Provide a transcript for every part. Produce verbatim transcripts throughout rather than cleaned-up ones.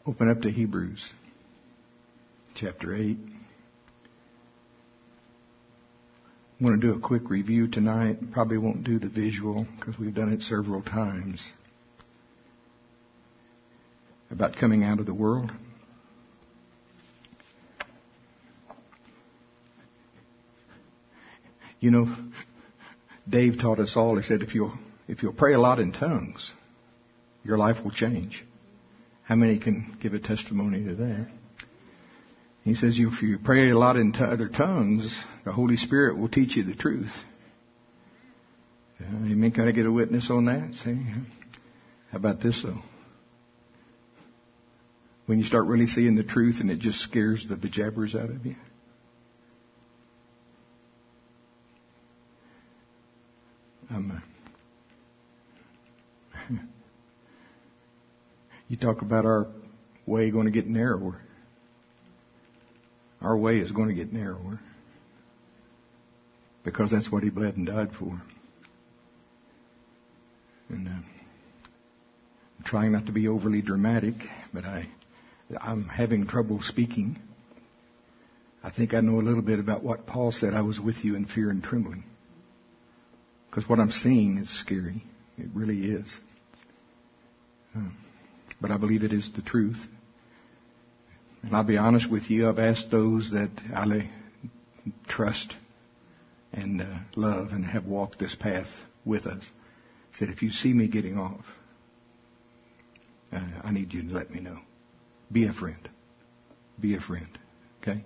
Open up to Hebrews chapter eight. I want to do a quick review tonight. Probably won't do the visual because we've done it several times. About coming out of the world. You know, Dave taught us all, he said, if you'll, if you'll pray a lot in tongues, your life will change. How many can give a testimony to that? He says, if you pray a lot in t- other tongues, the Holy Spirit will teach you the truth. Uh, amen. Can I get a witness on that? See? How about this, though? When you start really seeing the truth and it just scares the bejabbers out of you. I'm, uh, you talk about our way going to get narrower. Our way is going to get narrower. Because that's what He bled and died for. And uh, I'm trying not to be overly dramatic, but I, I'm having trouble speaking. I think I know a little bit about what Paul said, I was with you in fear and trembling. Because what I'm seeing is scary. It really is. Uh, but I believe it is the truth. And I'll be honest with you, I've asked those that I trust and uh, love and have walked this path with us. I said, if you see me getting off, uh, I need you to let me know. Be a friend. Be a friend. Okay?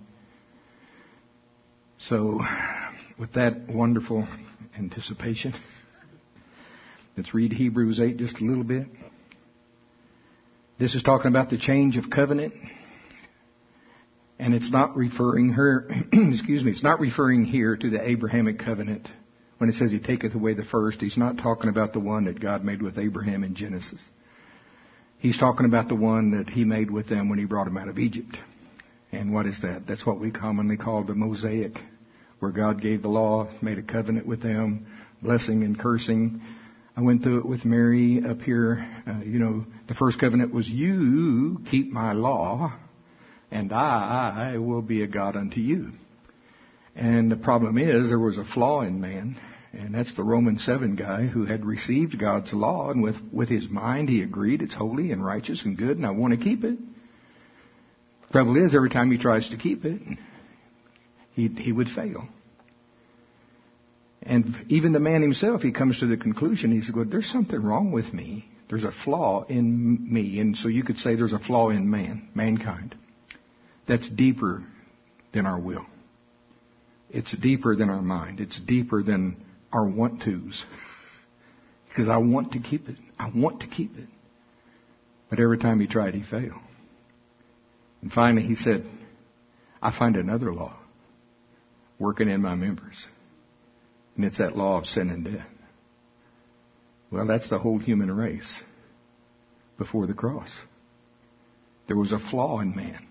So, with that wonderful anticipation, let's read Hebrews eight just a little bit. This is talking about the change of covenant. And it's not referring her, excuse me, it's not referring here to the Abrahamic covenant. When it says He taketh away the first, He's not talking about the one that God made with Abraham in Genesis. He's talking about the one that He made with them when He brought them out of Egypt. And what is that? That's what we commonly call the Mosaic, where God gave the law, made a covenant with them, blessing and cursing. I went through it with Mary up here. Uh, you know, the first covenant was, you keep my law, and I will be a God unto you. And the problem is, there was a flaw in man, and that's the Romans seven guy who had received God's law, and with, with his mind he agreed it's holy and righteous and good, and I want to keep it. The trouble is, every time he tries to keep it, he, he would fail. And even the man himself, he comes to the conclusion, he says, there's something wrong with me. There's a flaw in me. And so you could say there's a flaw in man, mankind. That's deeper than our will. It's deeper than our mind. It's deeper than our want-tos. Because I want to keep it. I want to keep it. But every time he tried, he failed. And finally he said, I find another law working in my members. And it's that law of sin and death. Well, that's the whole human race before the cross. There was a flaw in man.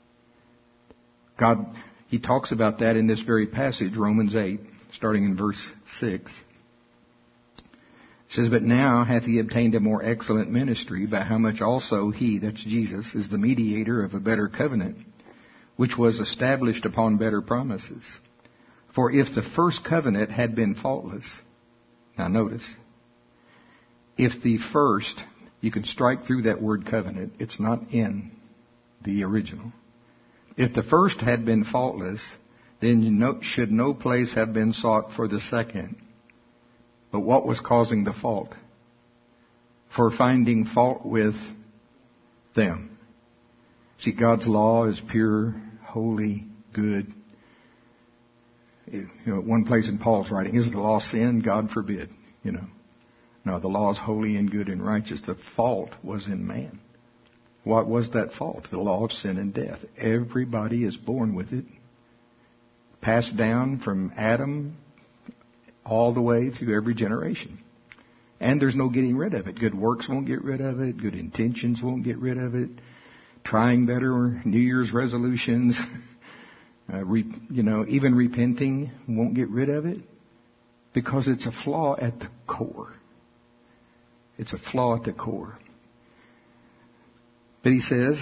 God, He talks about that in this very passage, Romans eight, starting in verse six. It says, but now hath He obtained a more excellent ministry, by how much also He, that's Jesus, is the mediator of a better covenant, which was established upon better promises. For if the first covenant had been faultless, now notice, if the first, you can strike through that word covenant, it's not in the original. If the first had been faultless, then you know, should no place have been sought for the second. But what was causing the fault? For finding fault with them. See, God's law is pure, holy, good. You know, one place in Paul's writing, is the law sin? God forbid. You know, no, the law is holy and good and righteous. The fault was in man. What was that fault? The law of sin and death. Everybody is born with it, passed down from Adam all the way through every generation. And there's no getting rid of it. Good works won't get rid of it. Good intentions won't get rid of it. Trying better, New Year's resolutions. Uh, re, you know, even repenting won't get rid of it because it's a flaw at the core. It's a flaw at the core. But he says,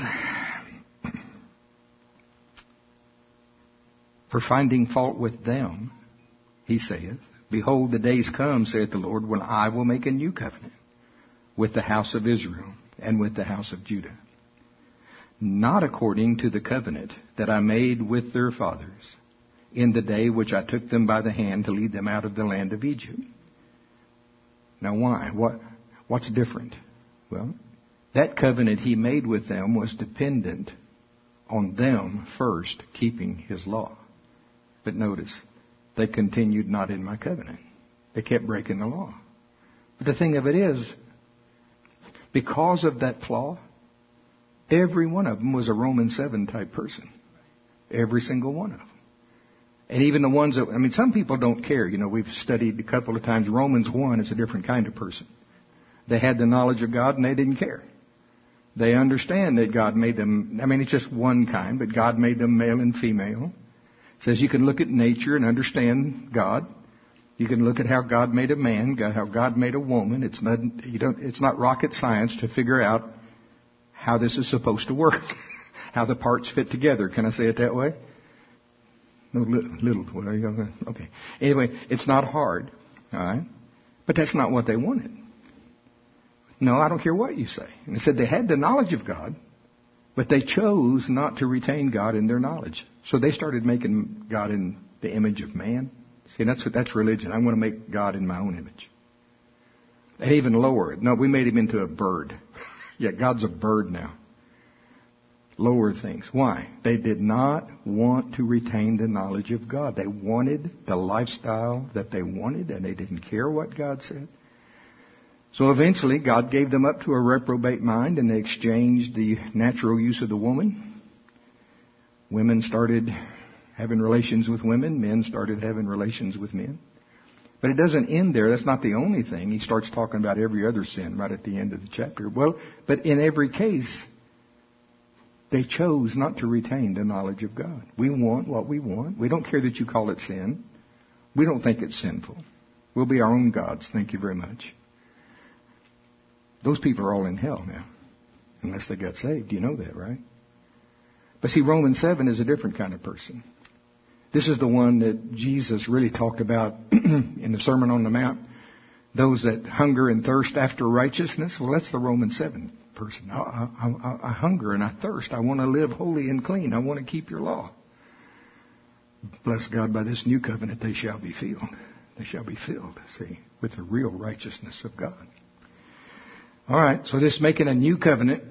for finding fault with them, he saith, behold, the days come, saith the Lord, when I will make a new covenant with the house of Israel and with the house of Judah, not according to the covenant that I made with their fathers in the day which I took them by the hand to lead them out of the land of Egypt. Now why? What, what's different? Well, that covenant he made with them was dependent on them first keeping his law. But notice, they continued not in my covenant. They kept breaking the law. But the thing of it is, because of that flaw, every one of them was a Romans seven type person. Every single one of them. And even the ones that, I mean, some people don't care. You know, we've studied a couple of times. Romans one is a different kind of person. They had the knowledge of God and they didn't care. They understand that God made them, I mean, it's just one kind, but God made them male and female. It says you can look at nature and understand God. You can look at how God made a man, how God made a woman. It's not, you don't, it's not rocket science to figure out how this is supposed to work, how the parts fit together. Can I say it that way? No, little, little what are you going to, okay. Anyway, it's not hard, all right? But that's not what they wanted. No, I don't care what you say. And they said they had the knowledge of God, but they chose not to retain God in their knowledge. So they started making God in the image of man. See, that's what, that's religion. I want to make God in my own image. And even lower it. No, we made him into a bird. Yeah, God's a bird now. Lower things. Why? They did not want to retain the knowledge of God. They wanted the lifestyle that they wanted, and they didn't care what God said. So eventually, God gave them up to a reprobate mind, and they exchanged the natural use of the woman. Women started having relations with women. Men started having relations with men. But it doesn't end there. That's not the only thing. He starts talking about every other sin right at the end of the chapter. Well, but in every case, they chose not to retain the knowledge of God. We want what we want. We don't care that you call it sin. We don't think it's sinful. We'll be our own gods. Thank you very much. Those people are all in hell now, unless they got saved. You know that, right? But see, Romans seven is a different kind of person. This is the one that Jesus really talked about in the Sermon on the Mount. Those that hunger and thirst after righteousness. Well, that's the Romans seven person. I, I, I hunger and I thirst. I want to live holy and clean. I want to keep your law. Bless God, by this new covenant they shall be filled. They shall be filled, see, with the real righteousness of God. All right, so this making a new covenant.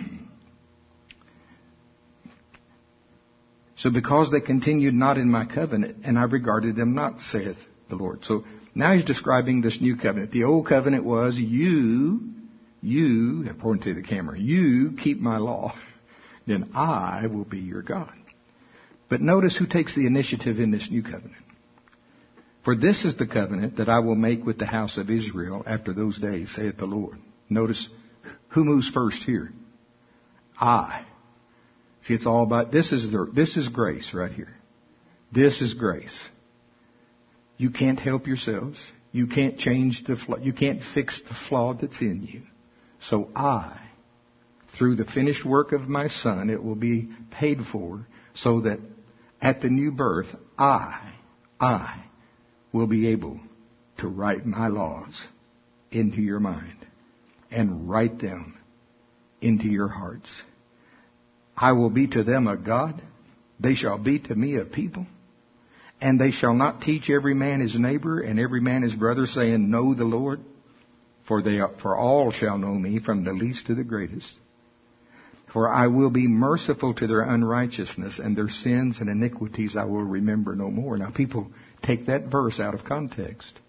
So because they continued not in my covenant, and I regarded them not, saith the Lord. So now he's describing this new covenant. The old covenant was you, you, according to the camera, you keep my law, then I will be your God. But notice who takes the initiative in this new covenant. For this is the covenant that I will make with the house of Israel after those days, saith the Lord. Notice who moves first here. I. See, it's all about, this is the, this is grace right here. This is grace. You can't help yourselves. You can't change the flaw. You can't fix the flaw that's in you. So I, through the finished work of my Son, it will be paid for so that at the new birth, I, I will be able to write my laws into your mind and write them into your hearts. I will be to them a God. They shall be to me a people. And they shall not teach every man his neighbor and every man his brother, saying, Know the Lord. For they are, for all shall know me, from the least to the greatest. For I will be merciful to their unrighteousness, and their sins and iniquities I will remember no more. Now people take that verse out of context.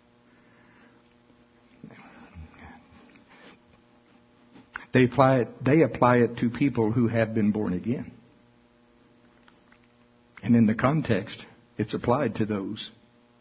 They apply it, they apply it to people who have been born again. And in the context, it's applied to those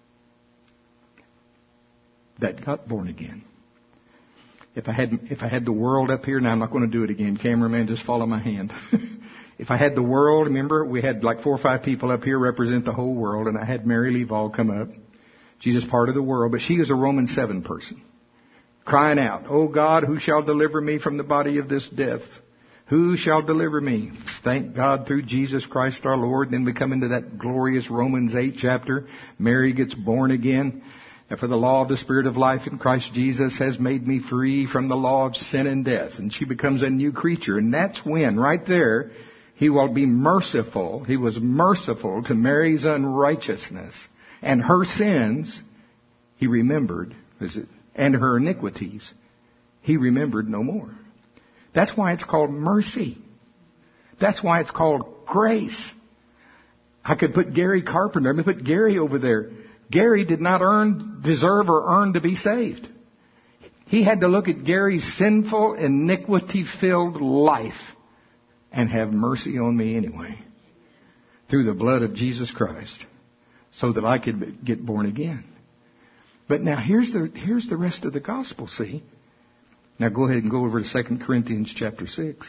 that got born again. If I had, if I had the world up here, now I'm not going to do it again. Cameraman, just follow my hand. If I had the world, remember, we had like four or five people up here represent the whole world, and I had Mary Leval come up. She's just part of the world, but she is a Romans seven person. Crying out, O God, who shall deliver me from the body of this death? Who shall deliver me? Thank God through Jesus Christ our Lord. Then we come into that glorious Romans eight chapter. Mary gets born again. And for the law of the Spirit of life in Christ Jesus has made me free from the law of sin and death. And she becomes a new creature. And that's when, right there, He will be merciful. He was merciful to Mary's unrighteousness. And her sins, He remembered, and her iniquities, He remembered no more. That's why it's called mercy. That's why it's called grace. I could put Gary Carpenter, I mean, put Gary over there. Gary did not earn, deserve or earn to be saved. He had to look at Gary's sinful, iniquity-filled life and have mercy on me anyway, through the blood of Jesus Christ, so that I could get born again. But now here's the, here's the rest of the gospel, see? Now go ahead and go over to Second Corinthians chapter six.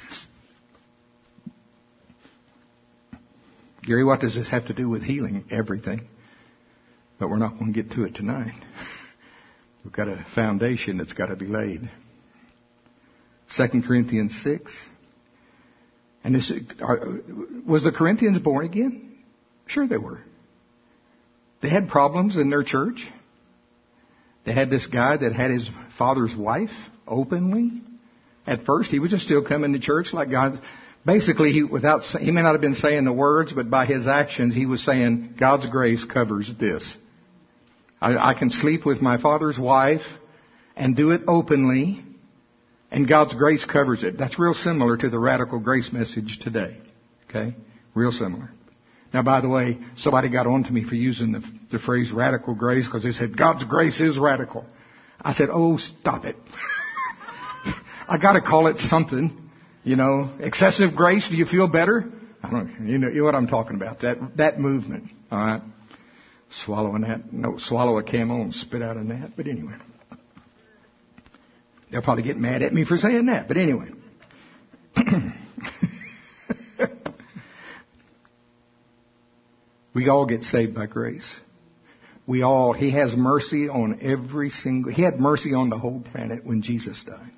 Gary, what does this have to do with healing? Everything. But we're not going to get to it tonight. We've got a foundation that's got to be laid. Second Corinthians six. And this, are, was the Corinthians born again? Sure they were. They had problems in their church. They had this guy that had his father's wife openly. At first, he was just still coming to church like God. Basically, he without he may not have been saying the words, but by his actions, he was saying, God's grace covers this. I, I can sleep with my father's wife and do it openly, and God's grace covers it. That's real similar to the radical grace message today. Okay? Real similar. Now, by the way, somebody got on to me for using the, the phrase radical grace because they said, God's grace is radical. I said, oh, stop it. I got to call it something. You know, excessive grace, do you feel better? I don't you know, you know what I'm talking about, that that movement. All right? Swallowing that. No, swallow a camel and spit out a gnat. But anyway. They'll probably get mad at me for saying that. But anyway. We all get saved by grace. We all, He has mercy on every single, He had mercy on the whole planet when Jesus died.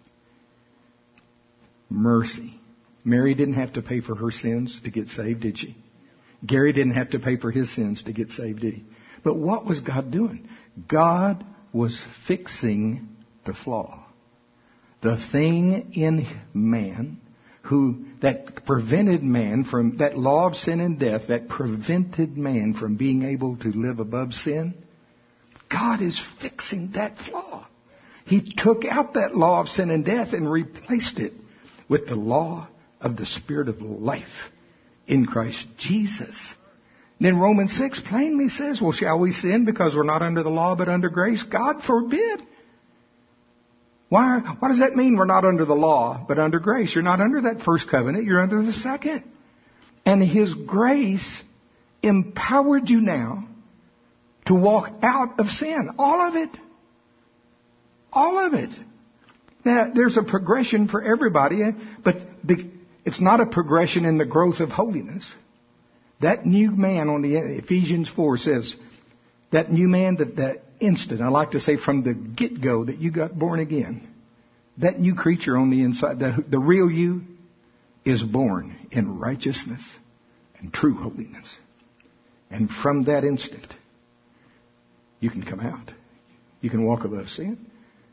Mercy. Mary didn't have to pay for her sins to get saved, did she? Gary didn't have to pay for his sins to get saved, did he? But what was God doing? God was fixing the flaw. The thing in man who, that prevented man from, that law of sin and death, that prevented man from being able to live above sin. God is fixing that flaw. He took out that law of sin and death and replaced it with the law of the Spirit of life in Christ Jesus. And then Romans six plainly says, well, shall we sin because we're not under the law but under grace? God forbid. Why, what does that mean we're not under the law but under grace? You're not under that first covenant, you're under the second. And His grace empowered you now to walk out of sin. All of it. All of it. Now, there's a progression for everybody, but the, it's not a progression in the growth of holiness. That new man on the Ephesians four says, that new man, that, that instant, I like to say from the get-go that you got born again, that new creature on the inside, the, the real you, is born in righteousness and true holiness. And from that instant, you can come out. You can walk above sin.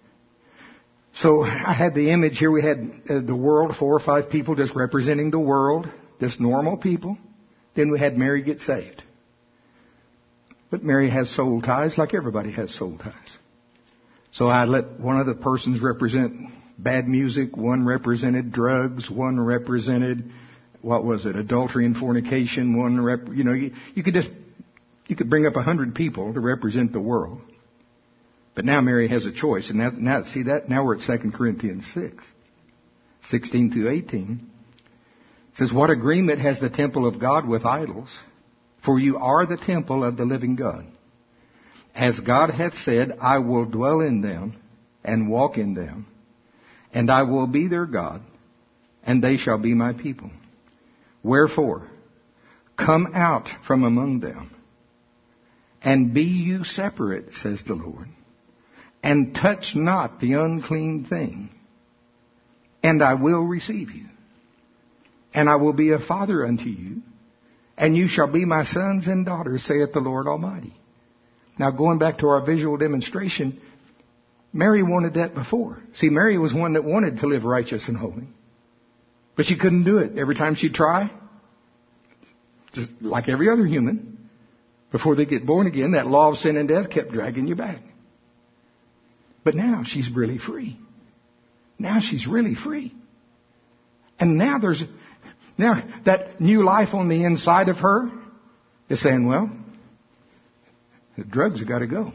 So I had the image here. We had uh, the world, four or five people just representing the world, just normal people. Then we had Mary get saved. But Mary has soul ties like everybody has soul ties. So I let one of the persons represent bad music, one represented drugs, one represented, what was it, adultery and fornication, one rep, you know, you, you could just, you could bring up a hundred people to represent the world. But now Mary has a choice. And now, now see that? Now we're at Second Corinthians six, sixteen through eighteen. It says, what agreement has the temple of God with idols? For you are the temple of the living God. As God hath said, I will dwell in them and walk in them, and I will be their God, and they shall be my people. Wherefore, come out from among them, and be you separate, says the Lord, and touch not the unclean thing, and I will receive you. and I will be a father unto you, and you shall be my sons and daughters, saith the Lord Almighty. Now, going back to our visual demonstration, Mary wanted that before. See, Mary was one that wanted to live righteous and holy. But she couldn't do it. Every time she'd try, just like every other human, before they get born again, that law of sin and death kept dragging you back. But now she's really free. Now she's really free. And now there's, now that new life on the inside of her is saying, well, the drugs have got to go.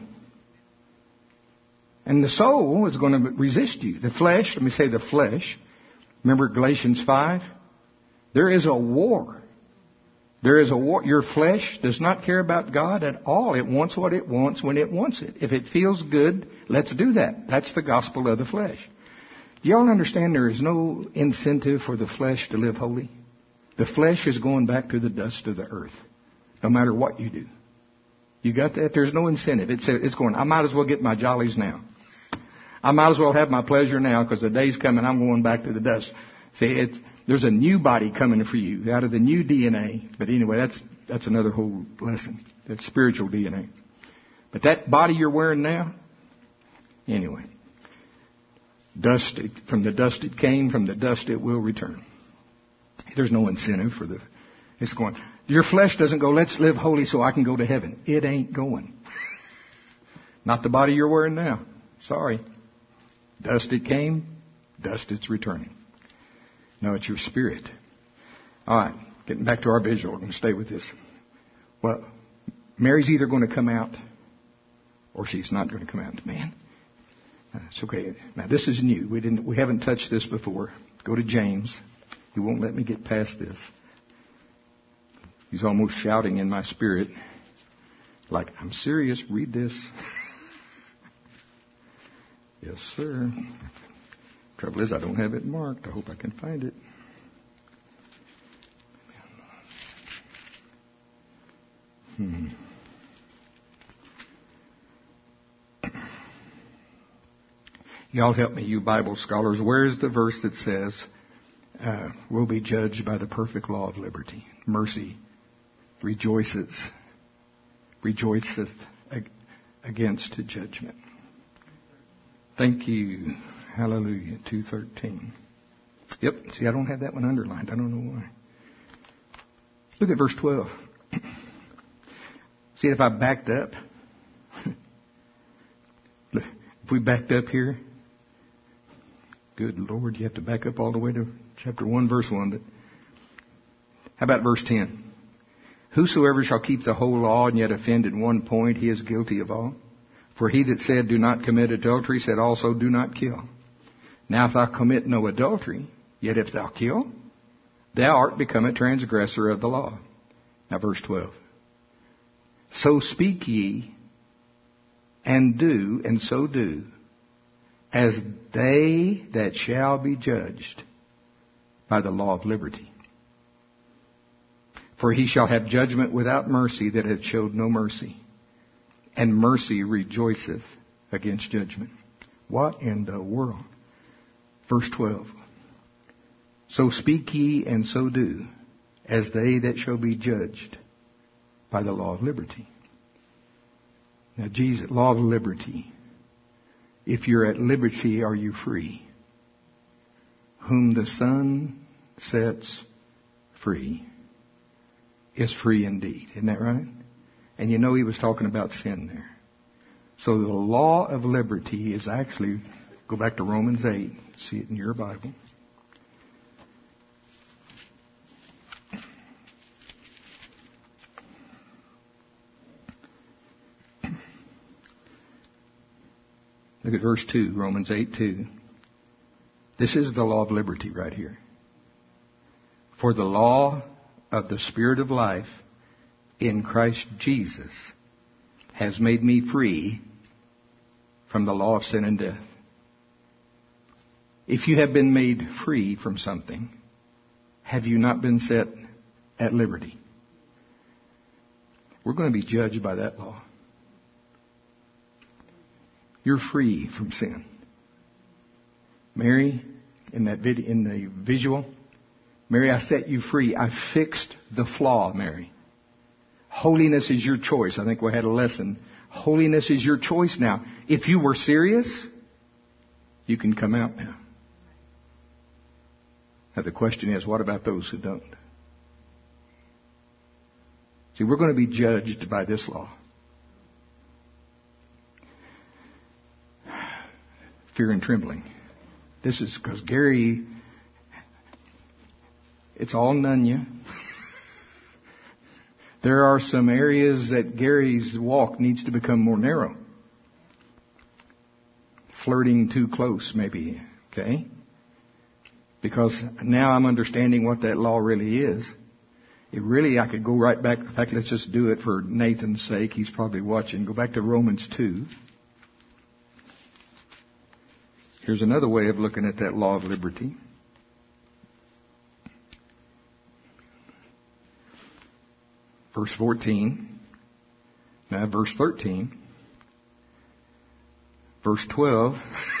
And the soul is going to resist you. The flesh, let me say the flesh. Remember Galatians five? There is a war. There is a war. Your flesh does not care about God at all. It wants what it wants when it wants it. If it feels good, let's do that. That's the gospel of the flesh. Do y'all understand there is no incentive for the flesh to live holy? The flesh is going back to the dust of the earth, no matter what you do. You got that? There's no incentive. It's, it's going, I might as well get my jollies now. I might as well have my pleasure now because the day's coming, I'm going back to the dust. See, it's, there's a new body coming for you out of the new D N A. But anyway, that's that's another whole lesson. That's spiritual D N A. But that body you're wearing now, anyway, dust, it, from the dust it came, from the dust it will return. There's no incentive for the, it's going, your flesh doesn't go, let's live holy so I can go to heaven. It ain't going. Not the body you're wearing now. Sorry. Dust it came, dust it's returning. No, it's your spirit. All right, getting back to our visual. We're going to stay with this. Well, Mary's either going to come out or she's not going to come out. Man, uh, it's okay. Now, this is new. We didn't. We haven't touched this before. Go to James. He won't let me get past this. He's almost shouting in my spirit, like, I'm serious, read this. Yes, sir. Trouble is, I don't have it marked. I hope I can find it. Hmm. Y'all help me, you Bible scholars. Where is the verse that says, uh, we'll be judged by the perfect law of liberty? Mercy rejoices, rejoiceth against judgment. Thank you. Hallelujah. two thirteen. Yep. See, I don't have that one underlined. I don't know why. Look at verse twelve. See, if I backed up, if we backed up here, good Lord, you have to back up all the way to chapter one, verse one. But how about verse ten? Whosoever shall keep the whole law and yet offend in one point, he is guilty of all. For he that said, do not commit adultery, said also, do not kill. Now if thou commit no adultery, yet if thou kill, thou art become a transgressor of the law. Now verse twelve. So speak ye, and do, and so do, as they that shall be judged by the law of liberty. For he shall have judgment without mercy that hath showed no mercy. And mercy rejoiceth against judgment. What in the world? Verse twelve. So speak ye and so do, as they that shall be judged by the law of liberty. Now, Jesus, law of liberty. If you're at liberty, are you free? Whom the Son sets free is free indeed. Isn't that right? And you know he was talking about sin there. So the law of liberty is actually, go back to Romans eight, see it in your Bible. Look at verse two, Romans eight two. This is the law of liberty right here. For the law of the Spirit of life in Christ Jesus has made me free from the law of sin and death. If you have been made free from something, have you not been set at liberty? We're going to be judged by that law. You're free from sin. Mary, in that vid- in the visual, Mary, I set you free. I fixed the flaw, Mary. Holiness is your choice. I think we had a lesson. Holiness is your choice now. If you were serious, you can come out now. Now the question is, what about those who don't? See, we're going to be judged by this law. Fear and trembling. This is because Gary, it's all Nunya. There are some areas that Gary's walk needs to become more narrow. Flirting too close, maybe. Okay? Because now I'm understanding what that law really is. It really, I could go right back. In fact, let's just do it for Nathan's sake. He's probably watching. Go back to Romans two. Here's another way of looking at that law of liberty. Verse fourteen. Now verse thirteen. Verse twelve.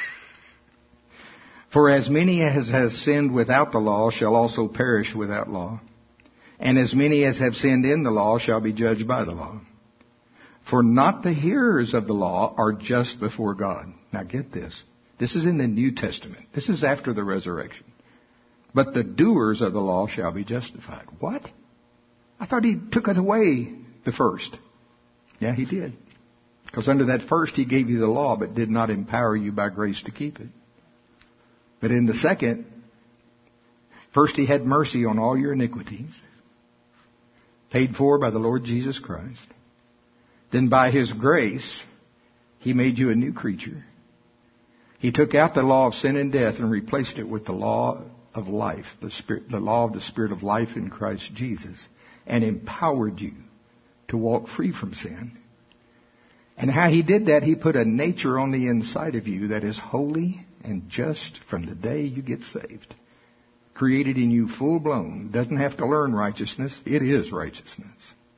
For as many as have sinned without the law shall also perish without law. And as many as have sinned in the law shall be judged by the law. For not the hearers of the law are just before God. Now get this. This is in the New Testament. This is after the resurrection. But the doers of the law shall be justified. What? I thought he took it away, the first. Yeah, he did. Because under that first, he gave you the law, but did not empower you by grace to keep it. But in the second, first he had mercy on all your iniquities, paid for by the Lord Jesus Christ. Then by his grace, he made you a new creature. He took out the law of sin and death and replaced it with the law of life, the spirit, the law of the Spirit of life in Christ Jesus, and empowered you to walk free from sin. And how he did that, he put a nature on the inside of you that is holy and just from the day you get saved. Created in you full blown. Doesn't have to learn righteousness. It is righteousness.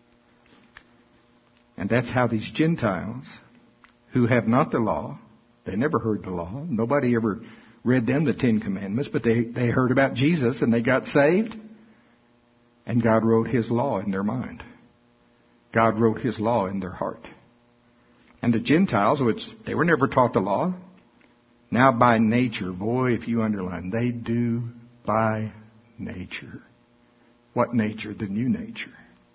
And that's how these Gentiles who have not the law, they never heard the law. Nobody ever read them the Ten Commandments, but they, they heard about Jesus and they got saved. And God wrote his law in their mind. God wrote his law in their heart. And the Gentiles, which they were never taught the law, now by nature, boy, if you underline, they do by nature. What nature? The new nature.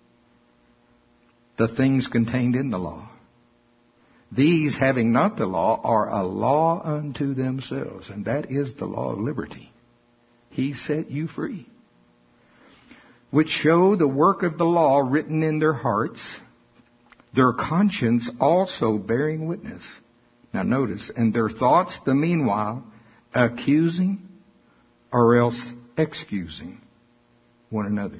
The things contained in the law. These, having not the law, are a law unto themselves. And that is the law of liberty. He set you free. Which show the work of the law written in their hearts, their conscience also bearing witness. Now notice, and their thoughts the meanwhile accusing or else excusing one another.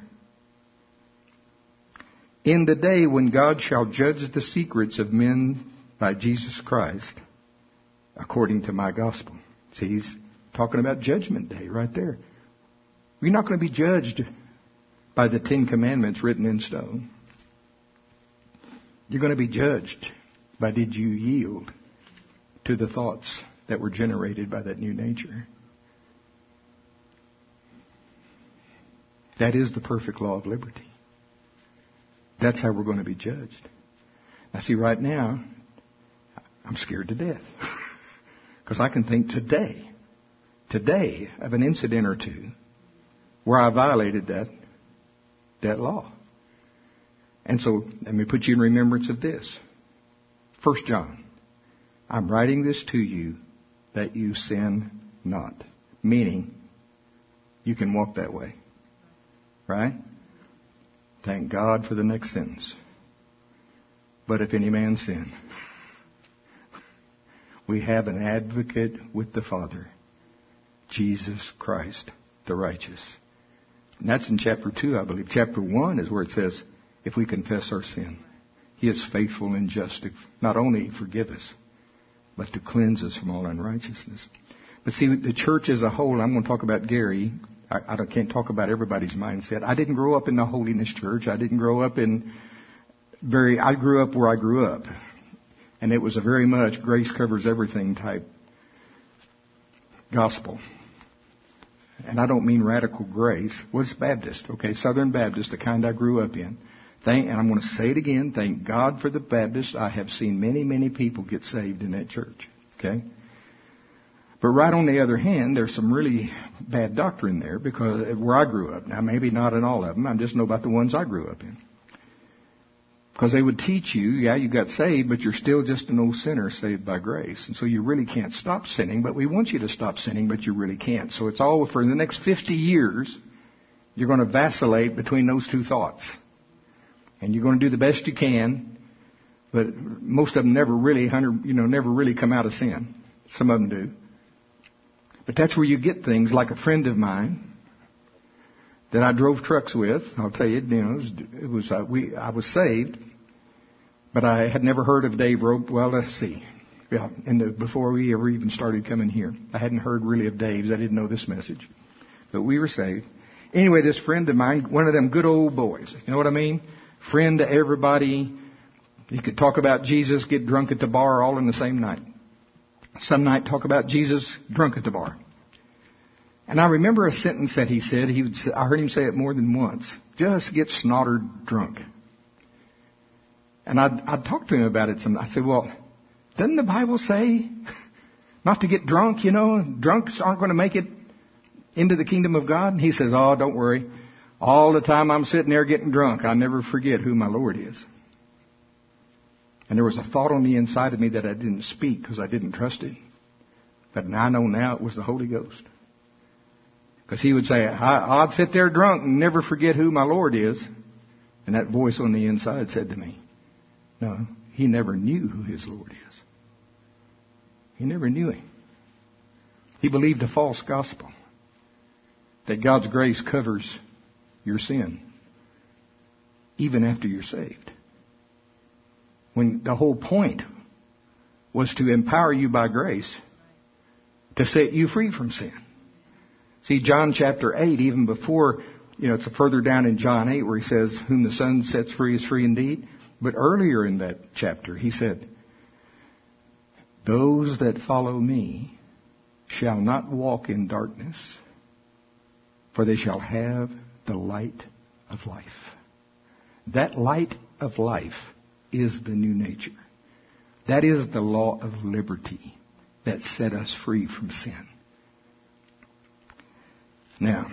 In the day when God shall judge the secrets of men by Jesus Christ, according to my gospel. See, he's talking about judgment day right there. You're not going to be judged by the Ten Commandments written in stone. You're going to be judged by did you yield to the thoughts that were generated by that new nature. That is the perfect law of liberty. That's how we're going to be judged. Now see, right now, I'm scared to death. Because I can think today, today of an incident or two where I violated that, that law. And so, let me put you in remembrance of this. First John. I'm writing this to you that you sin not. Meaning, you can walk that way. Right? Thank God for the next sentence. But if any man sin, we have an advocate with the Father, Jesus Christ, the righteous. And that's in chapter two, I believe. Chapter one is where it says, if we confess our sin, he is faithful and just to not only forgive us, but to cleanse us from all unrighteousness. But see, the church as a whole, I'm going to talk about Gary. I, I can't talk about everybody's mindset. I didn't grow up in the holiness church. I didn't grow up in very, I grew up where I grew up. And it was a very much grace covers everything type gospel. and I don't mean radical grace, was Baptist, okay, Southern Baptist, the kind I grew up in. Thank, and I'm going to say it again, thank God for the Baptist. I have seen many, many people get saved in that church, okay? But right on the other hand, there's some really bad doctrine there because where I grew up. Now, maybe not in all of them. I just know about the ones I grew up in. Because they would teach you, yeah, you got saved, but you're still just an old sinner saved by grace. And so you really can't stop sinning, but we want you to stop sinning, but you really can't. So it's all for the next fifty years, you're going to vacillate between those two thoughts. And you're going to do the best you can, but most of them never really, you know, never really come out of sin. Some of them do. But that's where you get things like a friend of mine that I drove trucks with. I'll tell you, you know, it was, it was uh, we. I was saved, but I had never heard of Dave Rope. Well, let's see. Yeah, in the, before we ever even started coming here, I hadn't heard really of Dave's. I didn't know this message, but we were saved. Anyway, this friend of mine, one of them good old boys. You know what I mean? Friend to everybody. He could talk about Jesus, get drunk at the bar all in the same night. Some night talk about Jesus drunk at the bar. And I remember a sentence that he said. He would, I heard him say it more than once. Just get snottered drunk. And I'd, I'd talk to him about it. Some, I said, well, doesn't the Bible say not to get drunk? You know, drunks aren't going to make it into the kingdom of God. And he says, oh, don't worry. All the time I'm sitting there getting drunk, I never forget who my Lord is. And there was a thought on the inside of me that I didn't speak because I didn't trust it. But I know now it was the Holy Ghost. Because he would say, I'd sit there drunk and never forget who my Lord is. And that voice on the inside said to me, no, he never knew who his Lord is. He never knew him. He believed a false gospel. That God's grace covers your sin. Even after you're saved. When the whole point was to empower you by grace to set you free from sin. See, John chapter eight, even before, you know, it's further down in John eight where he says, whom the Son sets free is free indeed. But earlier in that chapter, he said, those that follow me shall not walk in darkness, for they shall have the light of life. That light of life is the new nature. That is the law of liberty that set us free from sin. Now,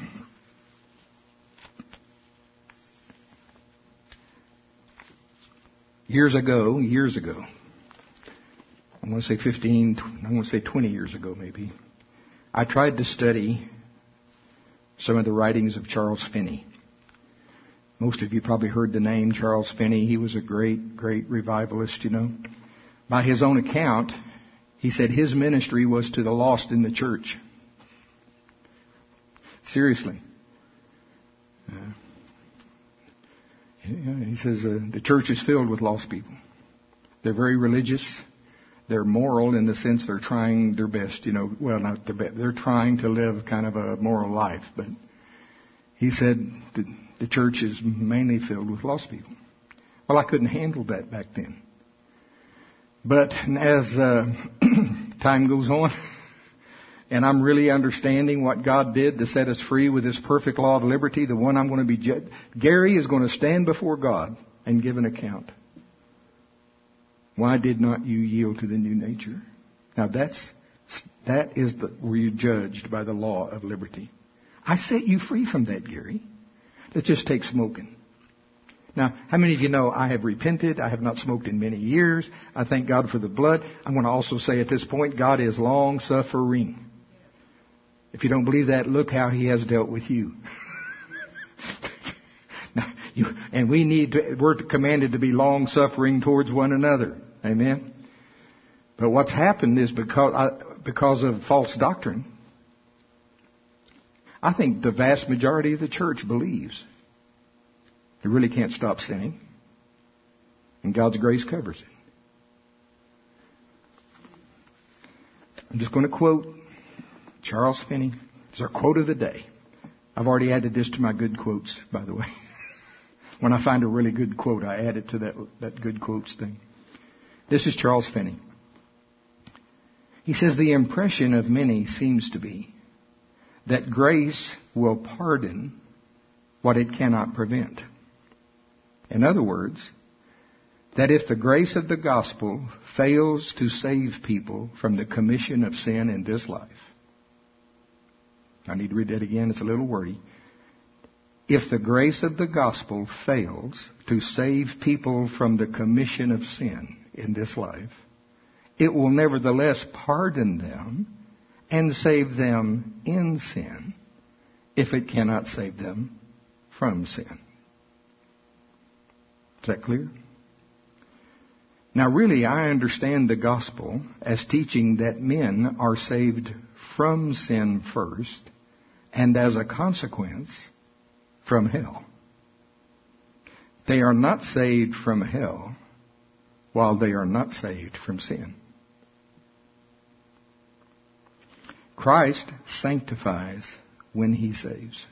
years ago, years ago, I want to say fifteen, I want to say twenty years ago maybe, I tried to study some of the writings of Charles Finney. Most of you probably heard the name Charles Finney. He was a great, great revivalist, you know. By his own account, he said his ministry was to the lost in the church. Seriously. Uh, he says uh, the church is filled with lost people. They're very religious. They're moral in the sense they're trying their best, you know. Well, not their best. They're trying to live kind of a moral life. But he said that the church is mainly filled with lost people. Well, I couldn't handle that back then. But as uh, time goes on, and I'm really understanding what God did to set us free with His perfect law of liberty, the one I'm going to be judged. Gary is going to stand before God and give an account. Why did not you yield to the new nature? Now that's that is the, where you're judged by the law of liberty. I set you free from that, Gary. Let's just take smoking. Now, how many of you know I have repented? I have not smoked in many years. I thank God for the blood. I'm going to also say at this point, God is long-suffering. If you don't believe that, look how He has dealt with you. Now, you and we need to, we're commanded to be long-suffering towards one another. Amen? But what's happened is because, uh, because of false doctrine, I think the vast majority of the church believes they really can't stop sinning, and God's grace covers it. I'm just going to quote Charles Finney. It's our quote of the day. I've already added this to my good quotes, by the way. When I find a really good quote, I add it to that, that good quotes thing. This is Charles Finney. He says, the impression of many seems to be that grace will pardon what it cannot prevent. In other words, that if the grace of the gospel fails to save people from the commission of sin in this life, I need to read that again, it's a little wordy. If the grace of the gospel fails to save people from the commission of sin in this life, it will nevertheless pardon them and save them in sin if it cannot save them from sin. Is that clear? Now really, I understand the gospel as teaching that men are saved from sin first, and as a consequence, from hell. They are not saved from hell while they are not saved from sin. Christ sanctifies when He saves.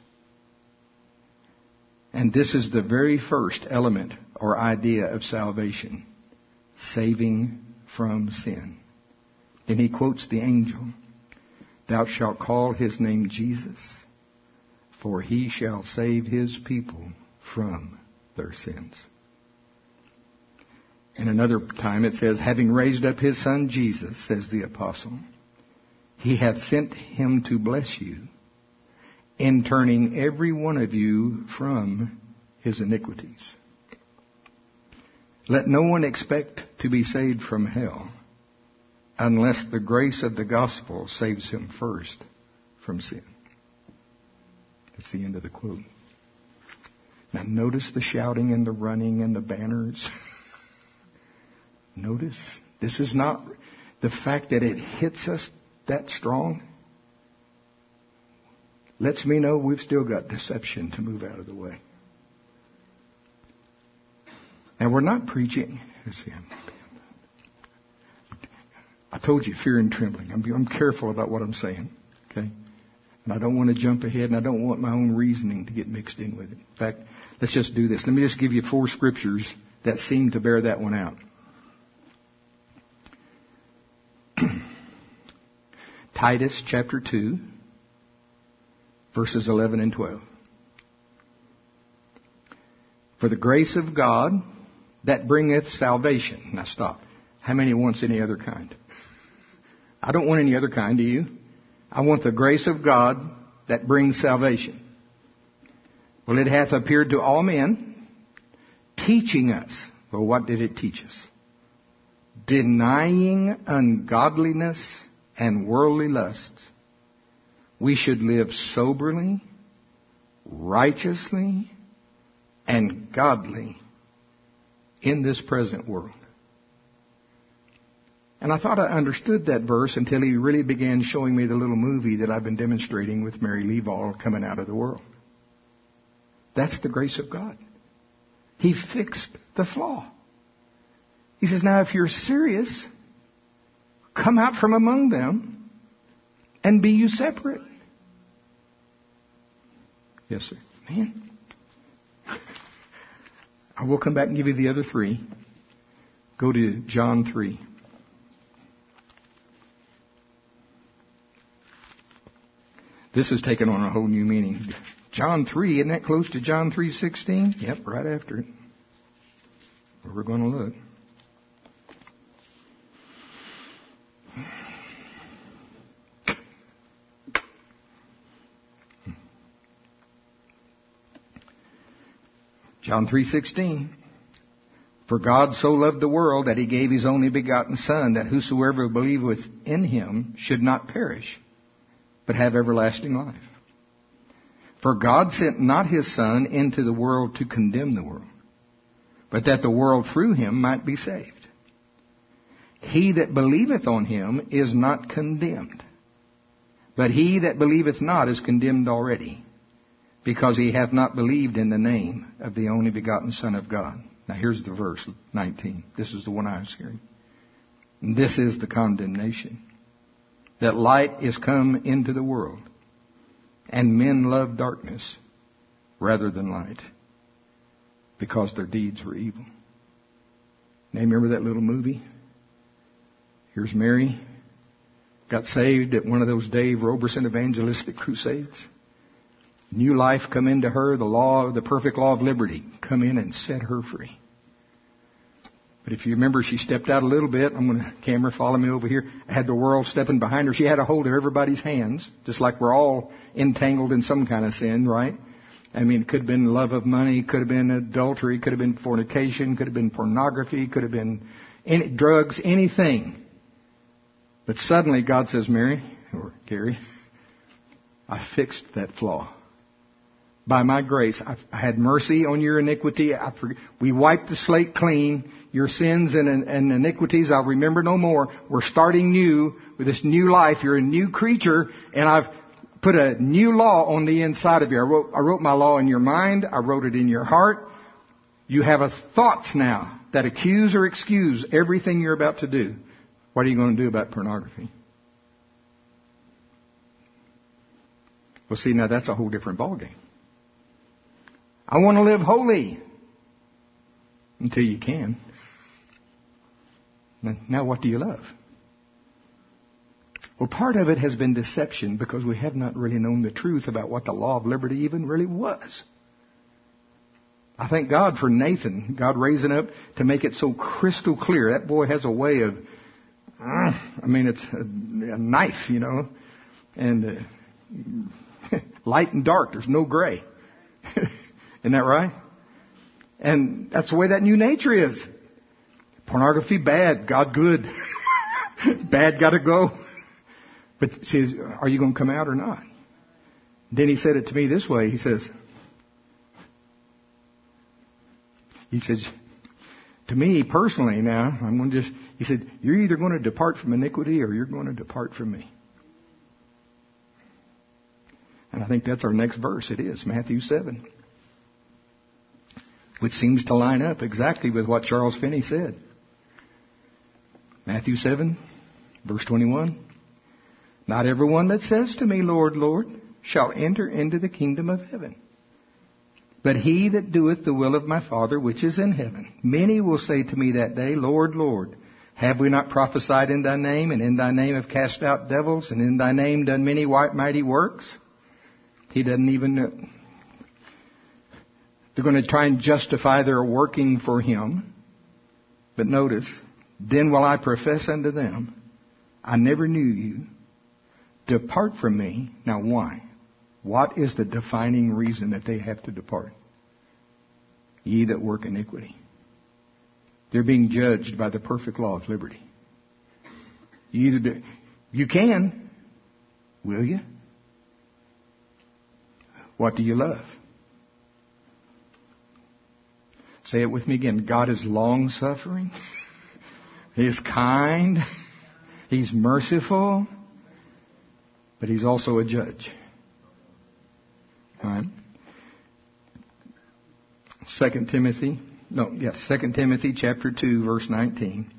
And this is the very first element or idea of salvation. Saving from sin. Then He quotes the angel. Thou shalt call His name Jesus, for He shall save His people from their sins. And another time it says, having raised up His Son Jesus, says the apostle, He hath sent Him to bless you, in turning every one of you from his iniquities. Let no one expect to be saved from hell unless the grace of the gospel saves him first from sin. That's the end of the quote. Now notice the shouting and the running and the banners. Notice, this is not the fact that it hits us that strong. Lets me know we've still got deception to move out of the way. And we're not preaching. I told you, fear and trembling. I'm, I'm careful about what I'm saying. Okay? And I don't want to jump ahead, and I don't want my own reasoning to get mixed in with it. In fact, let's just do this. Let me just give you four scriptures that seem to bear that one out. Titus chapter two, verses eleven and twelve. For the grace of God that bringeth salvation. Now stop. How many wants any other kind? I don't want any other kind, do you? I want the grace of God that brings salvation. Well, it hath appeared to all men, teaching us. Well, what did it teach us? Denying ungodliness and worldly lusts, we should live soberly, righteously, and godly in this present world. And I thought I understood that verse until he really began showing me the little movie that I've been demonstrating with Mary Leval, Coming Out of the World. That's the grace of God. He fixed the flaw. He says, now if you're serious, come out from among them and be you separate. Yes, sir. Man. I will come back and give you the other three. Go to John three. This has taken on a whole new meaning. John three, isn't that close to John three sixteen? Yep, right after it. Where we're going to look. John three sixteen. For God so loved the world that He gave His only begotten Son, that whosoever believeth in Him should not perish, but have everlasting life. For God sent not His Son into the world to condemn the world, but that the world through Him might be saved. He that believeth on Him is not condemned, but he that believeth not is condemned already, because he hath not believed in the name of the only begotten Son of God. Now here's the verse, nineteen. This is the one I was hearing. And this is the condemnation, that light is come into the world, and men love darkness rather than light, because their deeds were evil. Now remember that little movie? Here's Mary. got saved at one of those Dave Roberson evangelistic crusades. New life come into her, the law, the perfect law of liberty, come in and set her free. But if you remember, she stepped out a little bit. I'm going to, camera, follow me over here. I had the world stepping behind her. She had a hold of everybody's hands, just like we're all entangled in some kind of sin, right? I mean, it could have been love of money, could have been adultery, could have been fornication, could have been pornography, could have been any, drugs, anything. But suddenly God says, Mary, or Gary, I fixed that flaw. By my grace, I, I had mercy on your iniquity. I, we wiped the slate clean. Your sins and, and iniquities I'll remember no more. We're starting new with this new life. You're a new creature, and I've put a new law on the inside of you. I wrote, I wrote my law in your mind. I wrote it in your heart. You have a thoughts now that accuse or excuse everything you're about to do. What are you going to do about pornography? Well, see, now that's a whole different ballgame. I want to live holy until you can. Now, what do you love? Well, part of it has been deception because we have not really known the truth about what the law of liberty even really was. I thank God for Nathan, God raising up to make it so crystal clear. That boy has a way of, I mean, it's a, a knife, you know, and uh, light and dark. There's no gray. Isn't that right? And that's the way that new nature is. Pornography, bad. God, good. Bad, gotta go. But see, are you going to come out or not? Then he said it to me this way. He says, he says, to me personally now, I'm going to just, he said, you're either going to depart from iniquity or you're going to depart from me. And I think that's our next verse. It is Matthew seven. Which seems to line up exactly with what Charles Finney said. Matthew seven, verse twenty-one. Not everyone that says to me, Lord, Lord, shall enter into the kingdom of heaven, but he that doeth the will of my Father which is in heaven. Many will say to me that day, Lord, Lord, have we not prophesied in thy name, and in thy name have cast out devils, and in thy name done many mighty works? He doesn't even know. They're going to try and justify their working for him. But notice, then will I profess unto them, I never knew you. Depart from me. Now why? What is the defining reason that they have to depart? Ye that work iniquity. They're being judged by the perfect law of liberty. You either do, you can. Will you? What do you love? Say it with me again. God is long-suffering. He is kind. He's merciful. But He's also a judge. All right. Second Timothy. No, yes. Second Timothy chapter two, verse nineteen.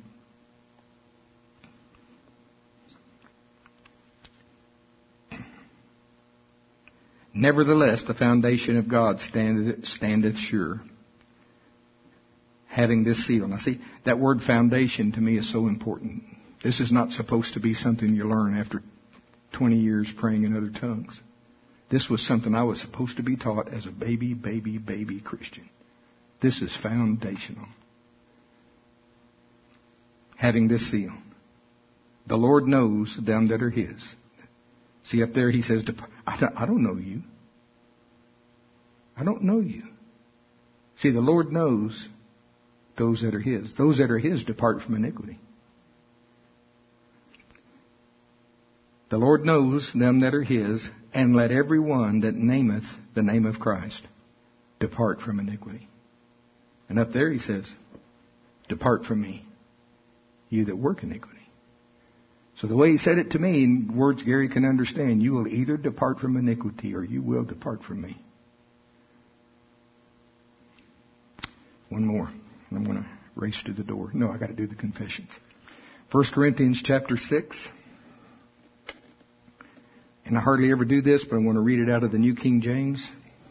Nevertheless, the foundation of God standeth, standeth sure, having this seal. Now see, that word foundation to me is so important. This is not supposed to be something you learn after twenty years praying in other tongues. This was something I was supposed to be taught as a baby, baby, baby Christian. This is foundational. Having this seal. The Lord knows them that are His. See up there, He says, I don't know you. I don't know you. See, the Lord knows those that are His. Those that are His depart from iniquity. The Lord knows them that are His, and let every one that nameth the name of Christ depart from iniquity. And up there He says, depart from me, you that work iniquity. So the way He said it to me, in words Gary can understand, you will either depart from iniquity or you will depart from me. One more. I'm going to race to the door. No, I got to do the confessions. First Corinthians chapter six. And I hardly ever do this, but I'm going to read it out of the New King James.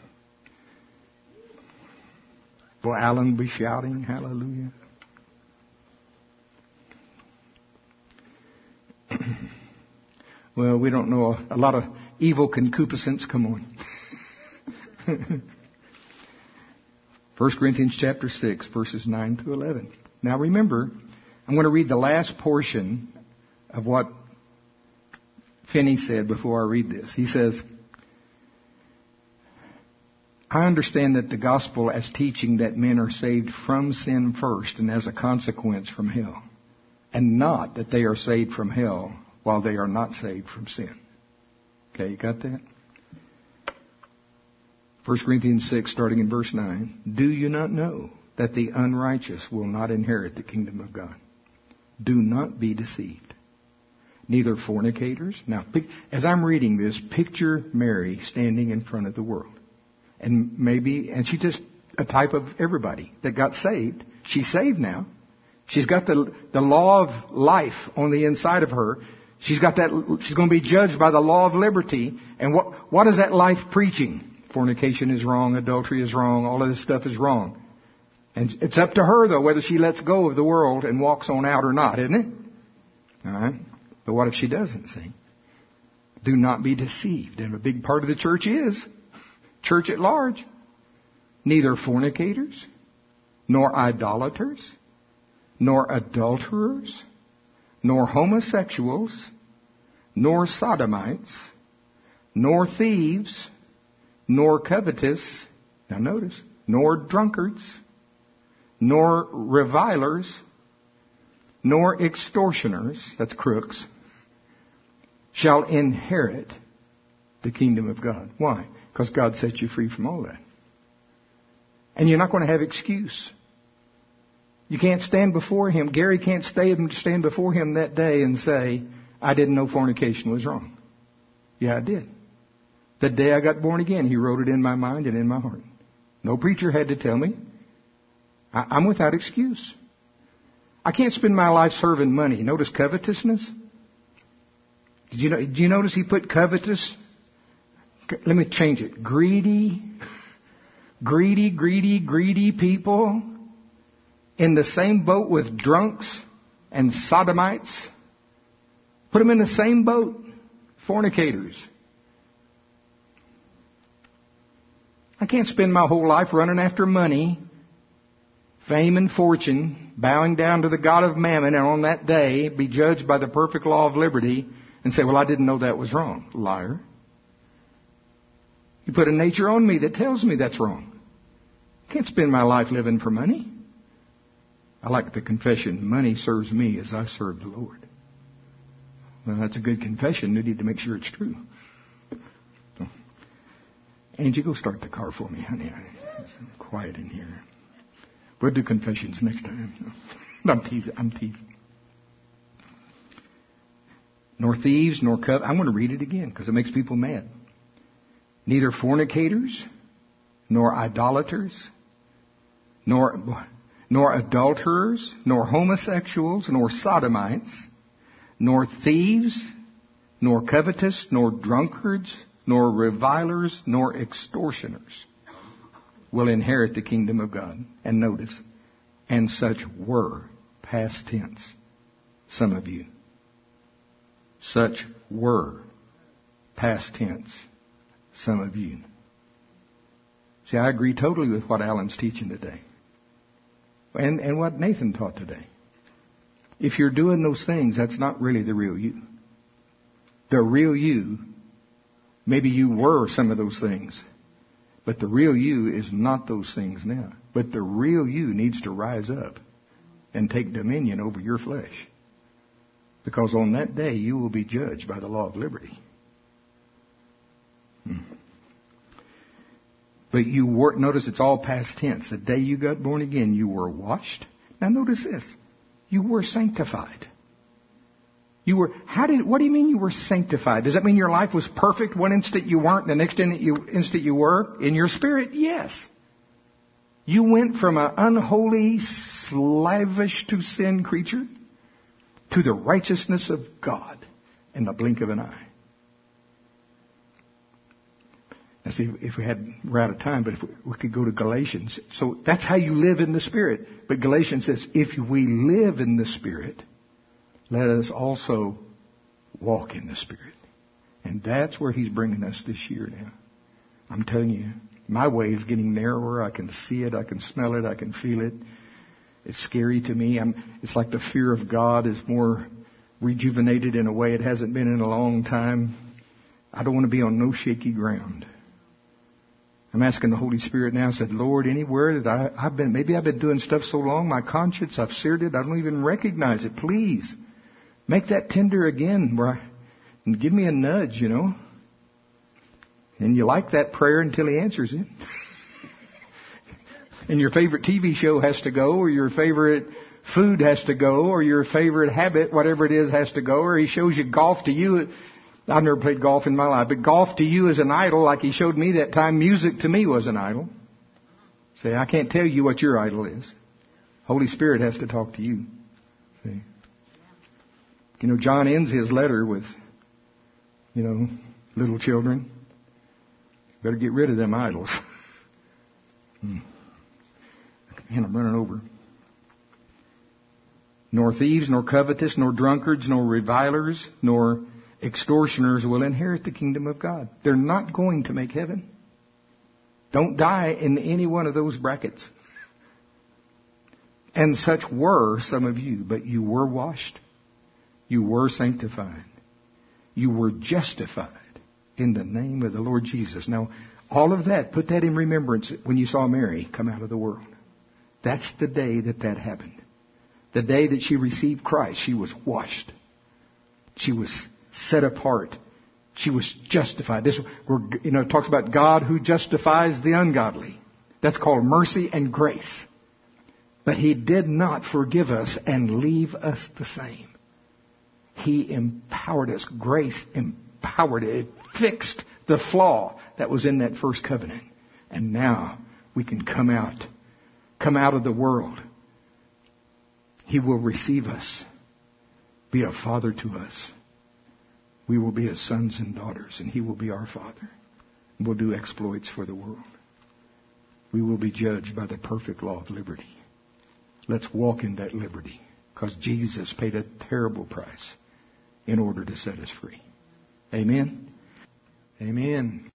Will Alan be shouting Well, we don't know. A, a lot of evil concupiscence. Come on. First Corinthians chapter six, verses nine to eleven. Now remember, I'm going to read the last portion of what Finney said before I read this. He says, I understand that the gospel as teaching that men are saved from sin first and as a consequence from hell, and not that they are saved from hell while they are not saved from sin. Okay, you got that? First Corinthians six, starting in verse nine. Do you not know that the unrighteous will not inherit the kingdom of God? Do not be deceived. Neither fornicators. Now, as I'm reading this, picture Mary standing in front of the world. And maybe, and she's just a type of everybody that got saved. She's saved now. She's got the the law of life on the inside of her. She's got that. She's going to be judged by the law of liberty. And what what is that life preaching? Fornication is wrong. Adultery is wrong. All of this stuff is wrong. And it's up to her, though, whether she lets go of the world and walks on out or not, isn't it? All right. But what if she doesn't, see? Do not be deceived. And a big part of the church is church at large. Neither fornicators, nor idolaters, nor adulterers, nor homosexuals, nor sodomites, nor thieves, nor covetous, now notice, nor drunkards, nor revilers, nor extortioners, that's crooks, shall inherit the kingdom of God. Why? Because God set you free from all that. And you're not going to have excuse. You can't stand before Him. Gary can't stay stand before Him that day and say, I didn't know fornication was wrong. Yeah, I did. The day I got born again, He wrote it in my mind and in my heart. No preacher had to tell me. I, I'm without excuse. I can't spend my life serving money. Notice covetousness. Did you know, did you notice He put covetous? Let me change it. Greedy, greedy, greedy, greedy people in the same boat with drunks and sodomites. Put them in the same boat. Fornicators. I can't spend my whole life running after money, fame and fortune, bowing down to the God of mammon, and on that day be judged by the perfect law of liberty and say, well, I didn't know that was wrong. Liar. You put a nature on me that tells me that's wrong. I can't spend my life living for money. I like the confession, money serves me as I serve the Lord. Well, that's a good confession. You need to make sure it's true. So, Angie, go start the car for me, honey. It's quiet in here. We'll do confessions next time. I'm teasing. I'm teasing. Nor thieves, nor covet. I'm going to read it again because it makes people mad. Neither fornicators, nor idolaters, nor nor adulterers, nor homosexuals, nor sodomites, nor thieves, nor covetous, nor drunkards, nor revilers, nor extortioners will inherit the kingdom of God. And notice, and such were, past tense, some of you. Such were, past tense, some of you. See, I agree totally with what Alan's teaching today. And, and what Nathan taught today. If you're doing those things, that's not really the real you. The real you, maybe you were some of those things, but the real you is not those things now. But the real you needs to rise up and take dominion over your flesh. Because on that day, you will be judged by the law of liberty. Hmm. But you were, notice it's all past tense. The day you got born again, you were washed. Now notice this. You were sanctified. You were, how did, what do you mean you were sanctified? Does that mean your life was perfect? One instant you weren't, the next instant you, instant you were? In your spirit, yes. You went from an unholy, slavish to sin creature to the righteousness of God in the blink of an eye. Now see, if we had, we're out of time, but if we, we could go to Galatians. So that's how you live in the Spirit. But Galatians says, if we live in the Spirit, let us also walk in the Spirit. And that's where He's bringing us this year now. I'm telling you, my way is getting narrower. I can see it. I can smell it. I can feel it. It's scary to me. I'm, it's like the fear of God is more rejuvenated in a way it hasn't been in a long time. I don't want to be on no shaky ground. I'm asking the Holy Spirit now. I said, Lord, anywhere that I, I've been, maybe I've been doing stuff so long, my conscience, I've seared it, I don't even recognize it. Please, make that tender again, where I, and give me a nudge, you know. And you like that prayer until He answers it. And your favorite T V show has to go, or your favorite food has to go, or your favorite habit, whatever it is, has to go, or He shows you golf to you. I've never played golf in my life, but golf to you is an idol, like He showed me that time. Music to me was an idol. See, I can't tell you what your idol is. Holy Spirit has to talk to you. See? You know, John ends his letter with, you know, little children, better get rid of them idols. Hmm. Man, I'm running over. Nor thieves, nor covetous, nor drunkards, nor revilers, nor extortioners will inherit the kingdom of God. They're not going to make heaven. Don't die in any one of those brackets. And such were some of you, but you were washed. You were sanctified. You were justified in the name of the Lord Jesus. Now, all of that, put that in remembrance when you saw Mary come out of the world. That's the day that that happened. The day that she received Christ, she was washed. She was set apart. She was justified. This, you know, it talks about God who justifies the ungodly. That's called mercy and grace. But He did not forgive us and leave us the same. He empowered us. Grace empowered it. It fixed the flaw that was in that first covenant. And now we can come out. Come out of the world. He will receive us. Be a father to us. We will be His sons and daughters, and He will be our Father. We'll do exploits for the world. We will be judged by the perfect law of liberty. Let's walk in that liberty, because Jesus paid a terrible price in order to set us free. Amen? Amen.